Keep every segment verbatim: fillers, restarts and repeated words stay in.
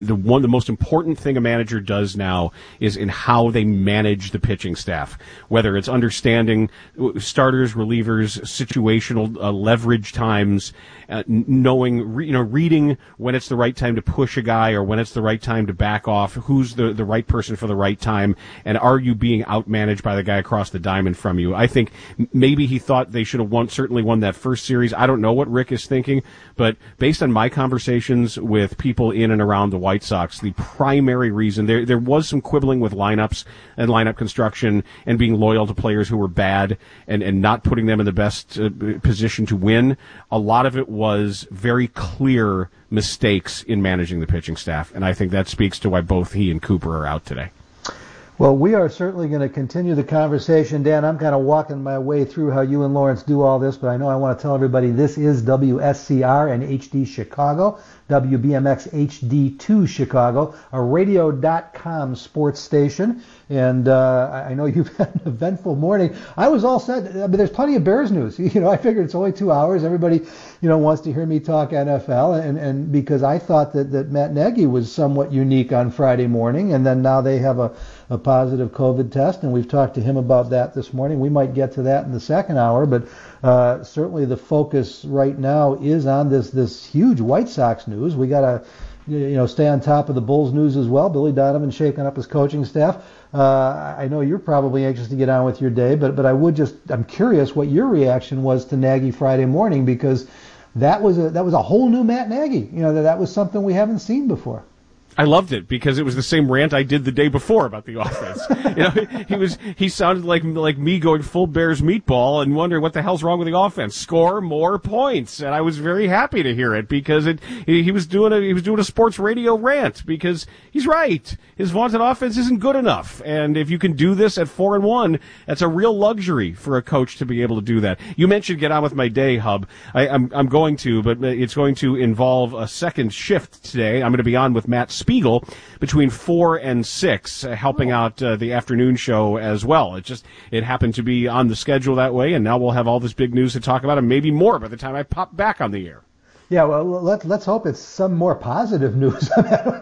the one, the most important thing a manager does now is in how they manage the pitching staff, whether it's understanding starters, relievers, situational uh, leverage times, uh, knowing, re, you know, reading when it's the right time to push a guy or when it's the right time to back off, who's the, the right person for the right time, and are you being outmanaged by the guy across the diamond from you? I think maybe he thought they should have won, certainly won that first series. I don't know what Rick is thinking, but based on my conversations with people in and around the White Sox, the primary reason, there there was some quibbling with lineups and lineup construction and being loyal to players who were bad and, and not putting them in the best uh, position to win. A lot of it was very clear mistakes in managing the pitching staff, and I think that speaks to why both he and Cooper are out today. Well, we are certainly going to continue the conversation. Dan, I'm kind of walking my way through how you and Lawrence do all this, but I know I want to tell everybody this is W S C R and H D Chicago, W B M X H D two Chicago, a radio dot com sports station. And uh, I know you've had an eventful morning. I was all set. I mean, there's plenty of Bears news. You know, I figured it's only two hours. Everybody, you know, wants to hear me talk N F L, and, and because I thought that, that Matt Nagy was somewhat unique on Friday morning, and then now they have a, a positive COVID test, and we've talked to him about that this morning. We might get to that in the second hour, but uh, certainly the focus right now is on this this huge White Sox news. We got to, you know, stay on top of the Bulls news as well. Billy Donovan shaking up his coaching staff. Uh, I know you're probably anxious to get on with your day, but but I would just I'm curious what your reaction was to Nagy Friday morning, because that was a that was a whole new Matt Nagy. You know, that that was something we haven't seen before. I loved it because it was the same rant I did the day before about the offense. You know, he was he sounded like like me going full Bears meatball and wondering what the hell's wrong with the offense. Score more points, and I was very happy to hear it because it he, he was doing a he was doing a sports radio rant because he's right. His vaunted offense isn't good enough, and if you can do this at four and one, that's a real luxury for a coach to be able to do that. You mentioned get on with my day, Hub. I, I'm I'm going to, but it's going to involve a second shift today. I'm going to be on with Matt Spiegel between four and six, uh, helping out uh, the afternoon show as well. It just it happened to be on the schedule that way, and now we'll have all this big news to talk about, and maybe more by the time I pop back on the air. Yeah, well, let's let's hope it's some more positive news.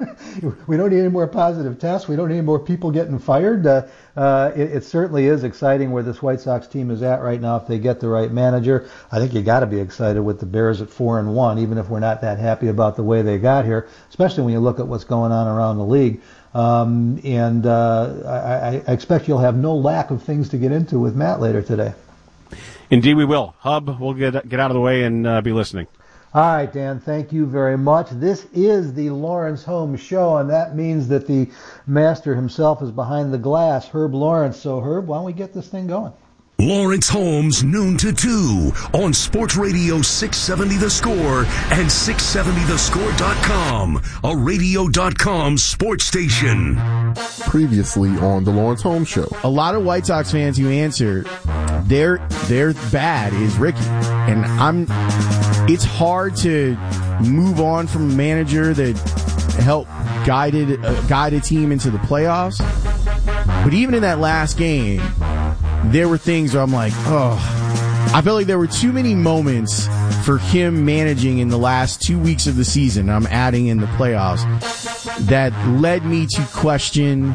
We don't need any more positive tests. We don't need more people getting fired. Uh, uh, it, it certainly is exciting where this White Sox team is at right now if they get the right manager. I think you got to be excited with the Bears at four and one, even if we're not that happy about the way they got here, especially when you look at what's going on around the league. Um, and uh, I, I expect you'll have no lack of things to get into with Matt later today. Indeed, we will. Hub, we'll get get out of the way and uh, be listening. All right, Dan, thank you very much. This is the Lawrence Holmes Show, and that means that the master himself is behind the glass, Herb Lawrence. So, Herb, why don't we get this thing going? Lawrence Holmes, noon to two, on Sports Radio six seventy The Score and six seventy the score dot com, a radio dot com sports station. Previously on the Lawrence Holmes Show. A lot of White Sox fans who answer, their their bad is Ricky. And I'm... It's hard to move on from a manager that helped guided uh, guide a team into the playoffs. But even in that last game, there were things where I'm like, oh, I felt like there were too many moments for him managing in the last two weeks of the season. I'm adding in the playoffs, that led me to question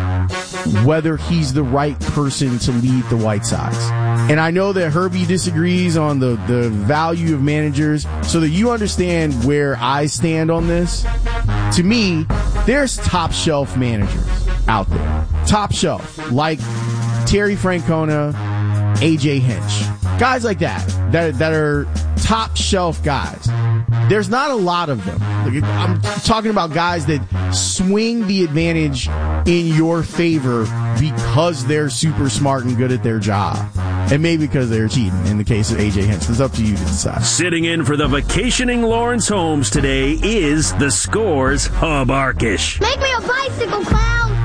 whether he's the right person to lead the White Sox. And I know that Herbie disagrees on the, the value of managers, so that you understand where I stand on this. To me, there's top shelf managers out there. Top shelf, like Terry Francona, A J Hinch. Guys like that, that, that are top shelf guys. There's not a lot of them. I'm talking about guys that swing the advantage in your favor because they're super smart and good at their job. And maybe because they're cheating in the case of A J Hinch. It's up to you to decide. Sitting in for the vacationing Lawrence Holmes today is the Score's Hub Arkish. Make me a bicycle, clown!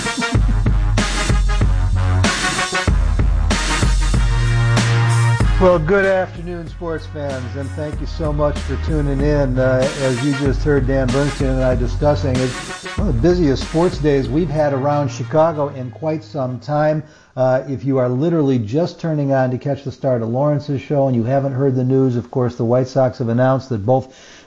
Well, good afternoon, sports fans, and thank you so much for tuning in. Uh, as you just heard Dan Bernstein and I discussing, it's one of the busiest sports days we've had around Chicago in quite some time. Uh, if you are literally just turning on to catch the start of Lawrence's show and you haven't heard the news, of course, the White Sox have announced that both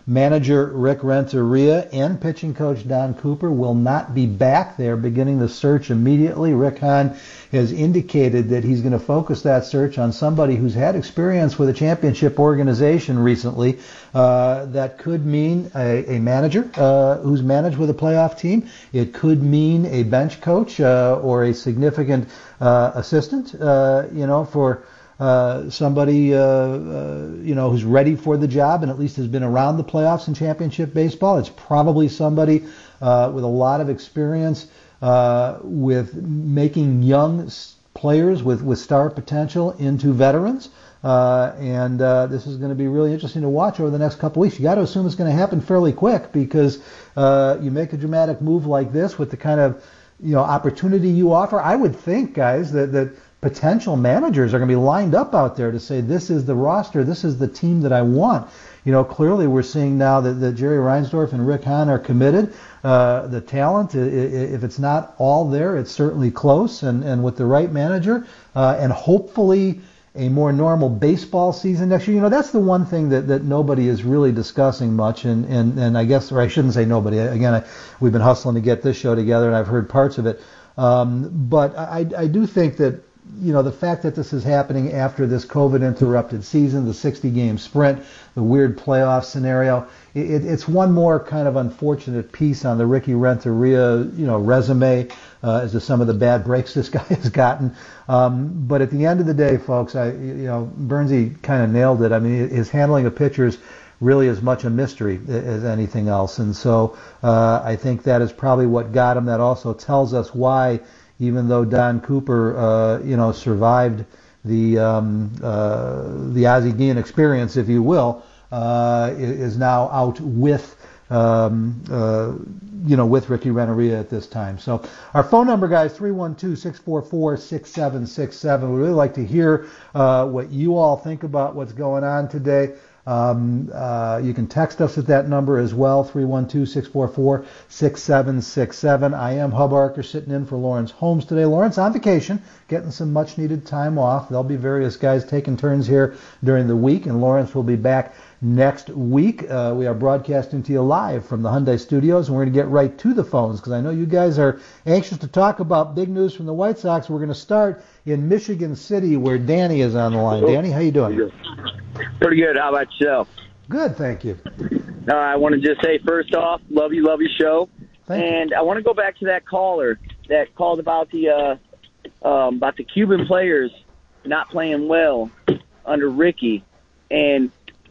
Manager Rick Renteria and pitching coach Don Cooper will not be back. They're beginning the search immediately. Rick Hahn has indicated that he's going to focus that search on somebody who's had experience with a championship organization recently. Uh, that could mean a, a manager uh, who's managed with a playoff team. It could mean a bench coach uh, or a significant uh, assistant, uh, you know, for uh, somebody, uh, uh, you know, who's ready for the job and at least has been around the playoffs in championship baseball. It's probably somebody uh, with a lot of experience uh, with making young players with, with star potential into veterans. Uh, and uh, this is going to be really interesting to watch over the next couple weeks. You got to assume it's going to happen fairly quick because uh, you make a dramatic move like this with the kind of, you know, opportunity you offer. I would think, guys, that, that potential managers are going to be lined up out there to say, this is the roster, this is the team that I want. You know, clearly we're seeing now that, that Jerry Reinsdorf and Rick Hahn are committed. Uh, the talent, if it's not all there, it's certainly close. And, and with the right manager uh, and hopefully a more normal baseball season next year. You know, that's the one thing that, that nobody is really discussing much, and, and, and I guess, or I shouldn't say nobody. Again, I, we've been hustling to get this show together, and I've heard parts of it. Um, but I, I do think that, you know, the fact that this is happening after this COVID-interrupted season, the sixty-game sprint, the weird playoff scenario, it, it's one more kind of unfortunate piece on the Ricky Renteria, you know, resume uh, as to some of the bad breaks this guy has gotten. Um, but at the end of the day, folks, I, you know, Bernsey kind of nailed it. I mean, his handling of pitchers really as much a mystery as anything else. And so uh, I think that is probably what got him. That also tells us why, even though Don Cooper, uh, you know, survived the um, uh, the Ozzie Guillen experience, if you will, uh, is now out with, um, uh, you know, with Ricky Renteria at this time. So our phone number, guys, three one two, six four four, six seven six seven. We'd really like to hear uh, what you all think about what's going on today. Um, uh, you can text us at that number as well, three one two, six four four, six seven six seven. I am Hub Arker sitting in for Lawrence Holmes today. Lawrence on vacation, getting some much-needed time off. There'll be various guys taking turns here during the week, and Lawrence will be back next week. Uh, we are broadcasting to you live from the Hyundai Studios, and we're going to get right to the phones because I know you guys are anxious to talk about big news from the White Sox. We're going to start in Michigan City, where Danny is on the line. Danny, how you doing? Pretty good. How about yourself? Good, thank you. Uh, I want to just say, first off, love you, love your show. Thank and you. I want to go back to that caller that called about the uh, um, about the Cuban players not playing well under Ricky. And,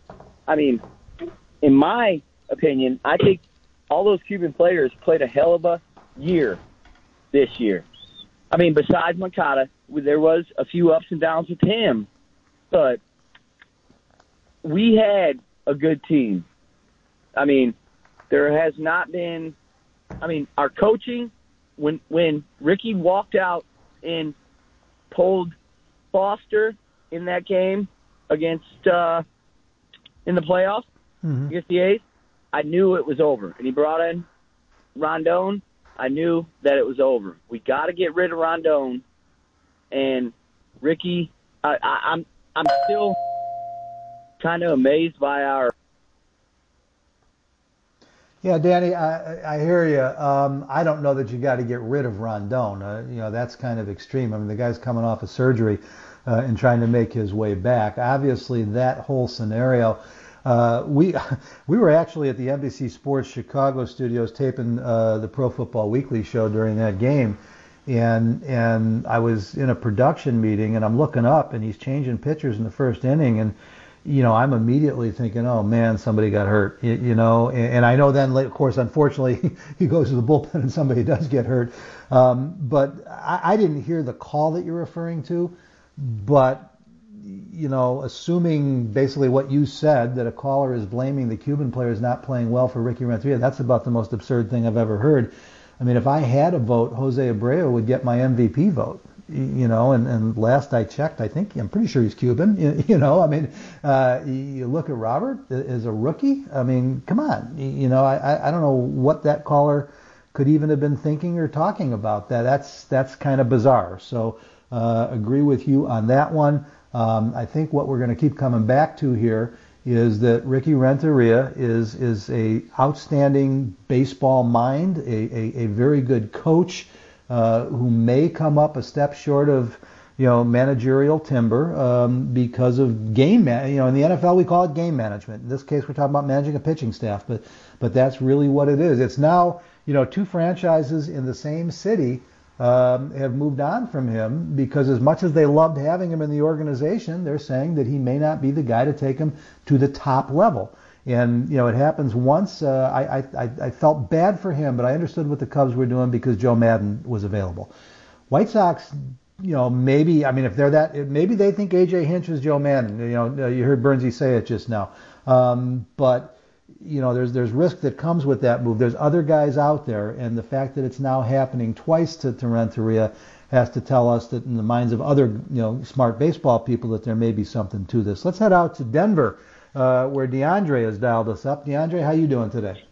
I mean, in my opinion, I think all those Cuban players played a hell of a year this year. I mean, besides Moncada, there was a few ups and downs with him. But we had a good team. I mean, there has not been – I mean, our coaching, when when Ricky walked out and pulled Foster in that game against uh, – in the playoffs mm-hmm. against the A's, I knew it was over. And he brought in Rondon. I knew that it was over. We got to get rid of Rondon. And Ricky, I, I, I'm I'm still kind of amazed by our. Yeah, Danny, I, I hear you. Um, I don't know that you got to get rid of Rondon. Uh, you know, that's kind of extreme. I mean, the guy's coming off of surgery uh, and trying to make his way back. Obviously, that whole scenario. Uh, we we were actually at the N B C Sports Chicago studios taping uh, the Pro Football Weekly show during that game, and and I was in a production meeting and I'm looking up and he's changing pitchers in the first inning, and you know I'm immediately thinking, oh man, somebody got hurt, you, you know, and, and I know then of course unfortunately he goes to the bullpen and somebody does get hurt, um, but I, I didn't hear the call that you're referring to, but. You know, assuming basically what you said, that a caller is blaming the Cuban players not playing well for Ricky Renteria, that's about the most absurd thing I've ever heard. I mean, if I had a vote, Jose Abreu would get my M V P vote. You know, and, and last I checked, I think, I'm pretty sure he's Cuban. You, you know, I mean, uh, you look at Robert as a rookie. I mean, come on. You know, I, I don't know what that caller could even have been thinking or talking about. That That's, that's kind of bizarre. So uh, agree with you on that one. Um, I think what we're going to keep coming back to here is that Ricky Renteria is is a outstanding baseball mind, a, a, a very good coach uh, who may come up a step short of, you know, managerial timber um, because of game, man- you know, in the N F L we call it game management. In this case, we're talking about managing a pitching staff, but but that's really what it is. It's now, you know, two franchises in the same city um, have moved on from him because as much as they loved having him in the organization, they're saying that he may not be the guy to take him to the top level. And, you know, it happens once. Uh, I, I, I felt bad for him, but I understood what the Cubs were doing because Joe Madden was available. White Sox, you know, maybe, I mean, if they're that, maybe they think A J Hinch is Joe Madden. You know, you heard Bernsey say it just now. Um, but, you know, there's there's risk that comes with that move. There's other guys out there, and the fact that it's now happening twice to, to Renteria has to tell us that in the minds of other, you know, smart baseball people that there may be something to this. Let's head out to Denver, uh, where DeAndre has dialed us up. DeAndre, how you doing today?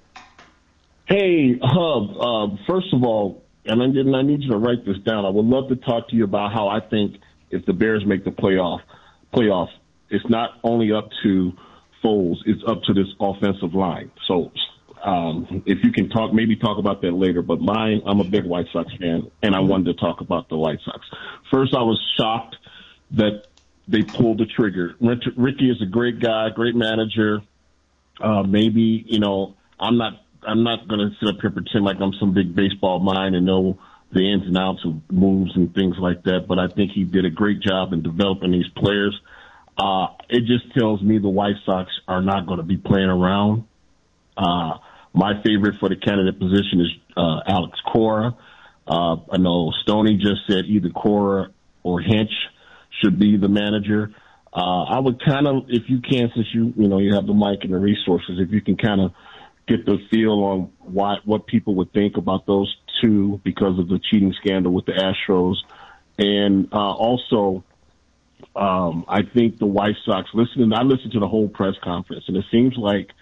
Hey, Hub, uh, first of all, and I, and I need you to write this down, I would love to talk to you about how I think if the Bears make the playoff, playoffs, it's not only up to Foles, it's up to this offensive line. So um, if you can talk, maybe talk about that later. But mine, I'm a big White Sox fan, and I wanted to talk about the White Sox. First, I was shocked that they pulled the trigger. Ricky is a great guy, great manager. Uh, maybe, you know, I'm not I'm not going to sit up here and pretend like I'm some big baseball mind and know the ins and outs of moves and things like that, but I think he did a great job in developing these players. Uh, it just tells me the White Sox are not going to be playing around. Uh, my favorite for the candidate position is uh, Alex Cora. Uh, I know Stoney just said either Cora or Hinch should be the manager. Uh, I would kind of, if you can, since you, you know, you have the mic and the resources, if you can kind of get the feel on why, what people would think about those two because of the cheating scandal with the Astros. And uh, also, um, I think the White Sox, listening, I listened to the whole press conference, and it seems like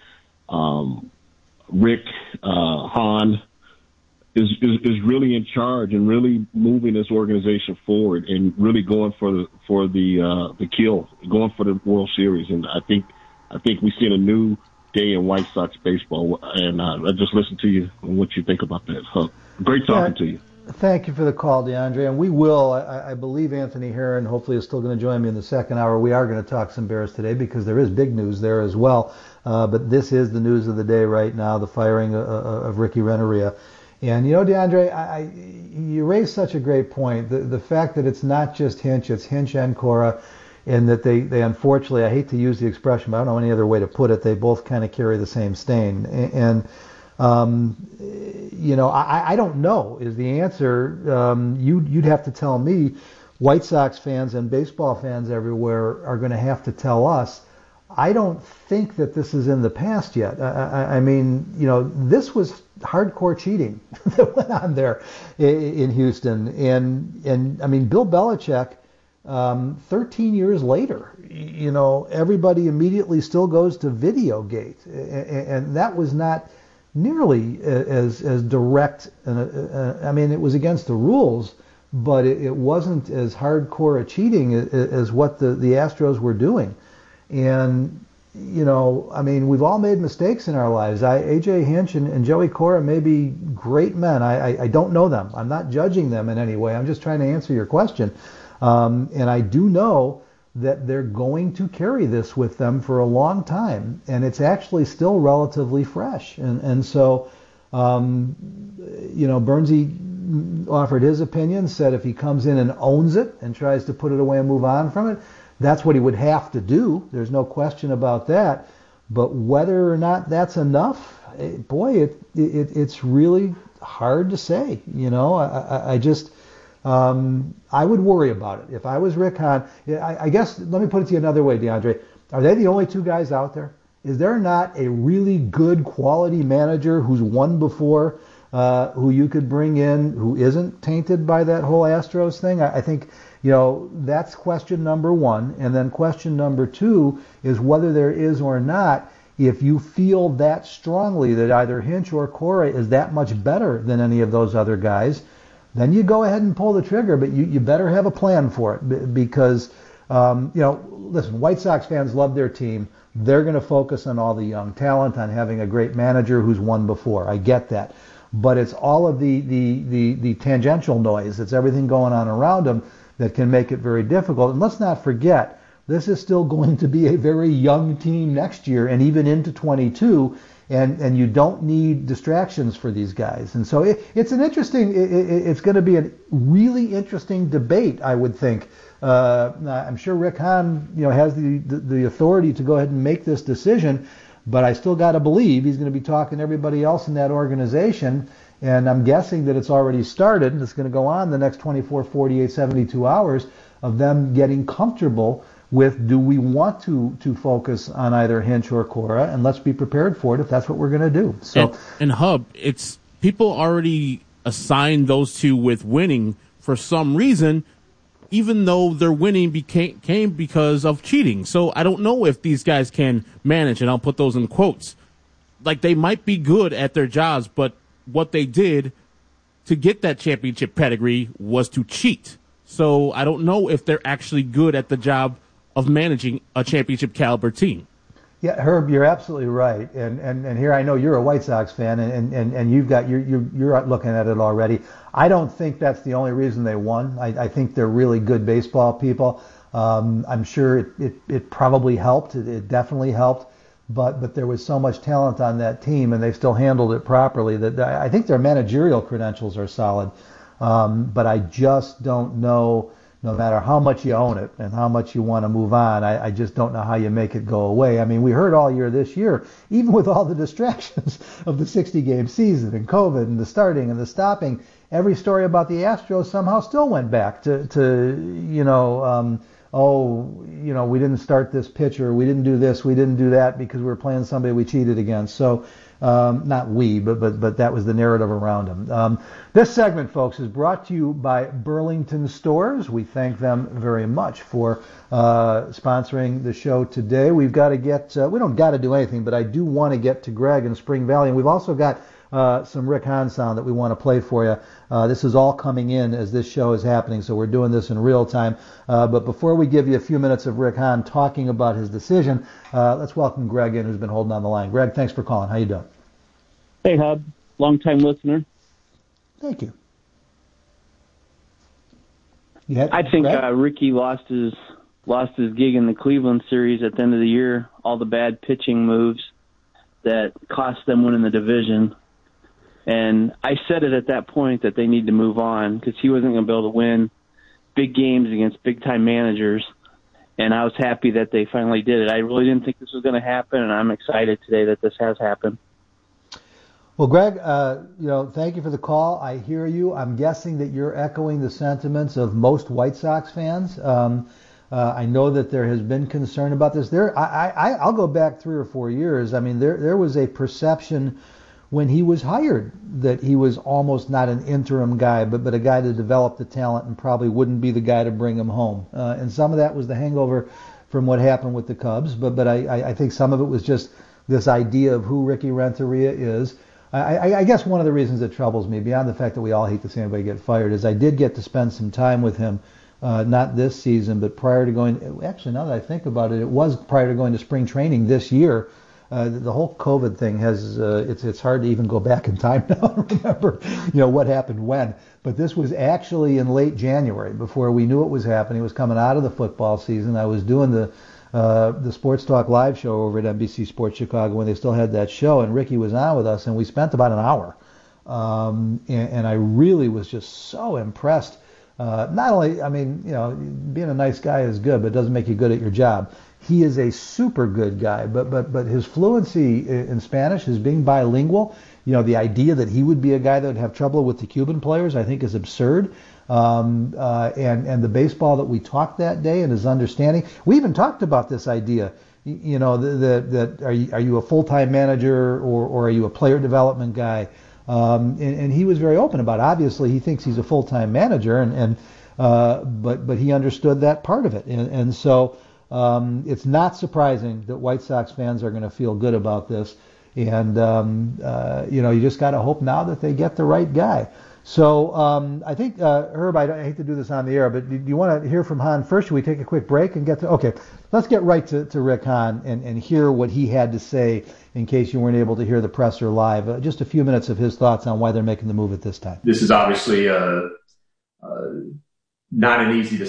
um, Rick uh, Hahn is, is is really in charge and really moving this organization forward and really going for the for the uh, the kill, going for the World Series. And I think I think we've seen a new day in White Sox baseball. And uh, I just listened to you and what you think about that. So great talking yeah, to you. Thank you for the call, DeAndre. And we will. I, I believe Anthony Herron hopefully is still going to join me in the second hour. We are going to talk some Bears today because there is big news there as well. Uh, but this is the news of the day right now: the firing of, of Ricky Renteria. And, you know, DeAndre, I, I, you raised such a great point. The, the fact that it's not just Hinch, it's Hinch and Cora, and that they, they unfortunately, I hate to use the expression, but I don't know any other way to put it, they both kind of carry the same stain. And, and um, you know, I, I don't know is the answer. Um, you, you'd have to tell me. White Sox fans and baseball fans everywhere are going to have to tell us. I don't think that this is in the past yet. I, I, I mean, you know, this was hardcore cheating that went on there in Houston. And, and I mean, Bill Belichick, um, thirteen years later, you know, everybody immediately still goes to Videogate. And, and that was not nearly as, as direct. Uh, I mean, it was against the rules, but it, it wasn't as hardcore a cheating as, as what the, the Astros were doing. And, you know, I mean, we've all made mistakes in our lives. I, A J Hinch and, and Joey Cora may be great men. I, I, I don't know them. I'm not judging them in any way. I'm just trying to answer your question. Um, and I do know that they're going to carry this with them for a long time. And it's actually still relatively fresh. And, and so, um, you know, Bernsey offered his opinion, said if he comes in and owns it and tries to put it away and move on from it, that's what he would have to do. There's no question about that. But whether or not that's enough, it, boy, it, it it's really hard to say. You know, I, I, I just um, I would worry about it if I was Rick Hahn. I, I guess let me put it to you another way, DeAndre. Are they the only two guys out there? Is there not a really good quality manager who's won before, uh, who you could bring in, who isn't tainted by that whole Astros thing? I, I think. You know, that's question number one. And then question number two is whether there is or not, if you feel that strongly that either Hinch or Cora is that much better than any of those other guys, then you go ahead and pull the trigger. But you, you better have a plan for it because Um, you know, listen, White Sox fans love their team. They're going to focus on all the young talent, on having a great manager who's won before. I get that. But it's all of the, the, the, the tangential noise. It's everything going on around them that can make it very difficult. And let's not forget, this is still going to be a very young team next year and even into twenty-two. And, and you don't need distractions for these guys. And so it, it's an interesting, it, it, it's going to be a really interesting debate, I would think. Uh, I'm sure Rick Hahn, you know, has the, the, the authority to go ahead and make this decision, but I still got to believe he's going to be talking to everybody else in that organization. And I'm guessing that it's already started, and it's going to go on the next twenty-four, forty-eight, seventy-two hours of them getting comfortable with, do we want to to focus on either Hinch or Cora, and let's be prepared for it if that's what we're going to do. So, and, and Hub, it's people already assigned those two with winning for some reason, even though their winning became came because of cheating. So I don't know if these guys can manage, and I'll put those in quotes. Like, they might be good at their jobs, but what they did to get that championship pedigree was to cheat. So I don't know if they're actually good at the job of managing a championship caliber team. Yeah, Herb, you're absolutely right. And and, and here I know you're a White Sox fan, and, and, and you've got you're, you're you're looking at it already. I don't think that's the only reason they won. I, I think they're really good baseball people. Um, I'm sure it, it, it probably helped. It, it definitely helped. But but there was so much talent on that team, and they still handled it properly. That I think their managerial credentials are solid. Um, but I just don't know. No matter how much you own it and how much you want to move on, I, I just don't know how you make it go away. I mean, we heard all year this year, even with all the distractions of the sixty-game season and COVID and the starting and the stopping, every story about the Astros somehow still went back to, to you know, um, oh, you know, we didn't start this pitcher, we didn't do this, we didn't do that because we were playing somebody we cheated against. So, um, not we, but, but but that was the narrative around them. Um, this segment, folks, is brought to you by Burlington Stores. We thank them very much for uh, sponsoring the show today. We've got to get, uh, we don't got to do anything, but I do want to get to Greg in Spring Valley. And we've also got uh, some Rick Hahn sound that we want to play for you. Uh, this is all coming in as this show is happening, so we're doing this in real time. Uh, but before we give you a few minutes of Rick Hahn talking about his decision, uh, let's welcome Greg in, who's been holding on the line. Greg, thanks for calling. How you doing? Hey, Hub. Long-time listener. Thank you. you had, I think uh, Ricky lost his lost his gig in the Cleveland series at the end of the year. All the bad pitching moves that cost them winning the division. And I said it at that point that they need to move on because he wasn't going to be able to win big games against big-time managers. And I was happy that they finally did it. I really didn't think this was going to happen, and I'm excited today that this has happened. Well, Greg, uh, you know, thank you for the call. I hear you. I'm guessing that you're echoing the sentiments of most White Sox fans. Um, uh, I know that there has been concern about this. There, I, I, I'll go back three or four years. I mean, there, there was a perception when he was hired that he was almost not an interim guy, but but a guy to develop the talent and probably wouldn't be the guy to bring him home. Uh, and some of that was the hangover from what happened with the Cubs. But but I, I think some of it was just this idea of who Ricky Renteria is. I, I, I guess one of the reasons that troubles me, beyond the fact that we all hate to see anybody get fired, is I did get to spend some time with him, uh, not this season, but prior to going, actually now that I think about it, it was prior to going to spring training this year. Uh, the, the whole COVID thing has, uh, it's it's hard to even go back in time now to remember, you know, what happened when. But this was actually in late January, before we knew it was happening. It was coming out of the football season. I was doing the Uh, the Sports Talk live show over at N B C Sports Chicago when they still had that show, and Ricky was on with us, and we spent about an hour. Um, and, and I really was just so impressed. Uh, not only, I mean, you know, being a nice guy is good, but it doesn't make you good at your job. He is a super good guy, but but but his fluency in Spanish, his being bilingual, you know, the idea that he would be a guy that would have trouble with the Cuban players, I think is absurd. Um, uh, and, and the baseball that we talked that day and his understanding. We even talked about this idea, you, you know, that, that are you, are you a full-time manager or, or are you a player development guy? Um, and, and he was very open about it. Obviously, he thinks he's a full-time manager, and, and uh, but but he understood that part of it. And, and so um, it's not surprising that White Sox fans are going to feel good about this. And, um, uh, you know, you just got to hope now that they get the right guy. So um, I think, uh, Herb, I, I hate to do this on the air, but do, do you want to hear from Hahn first? Should we take a quick break and get to... Okay, let's get right to, to Rick Hahn and, and hear what he had to say in case you weren't able to hear the presser live. Uh, just a few minutes of his thoughts on why they're making the move at this time. This is obviously uh, uh, not an easy decision.